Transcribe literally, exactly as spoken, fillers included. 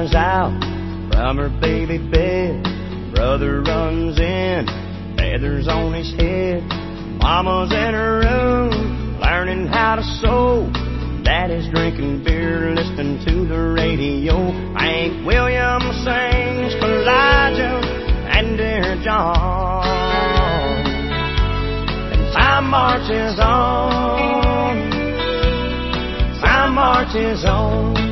cries out from her baby bed. Brother runs in, feathers on his head. Mama's in her room, learning how to sew. Daddy's drinking beer, listening to the radio. Hank Williams sings Elijah and Dear John. And time marches on, time marches on.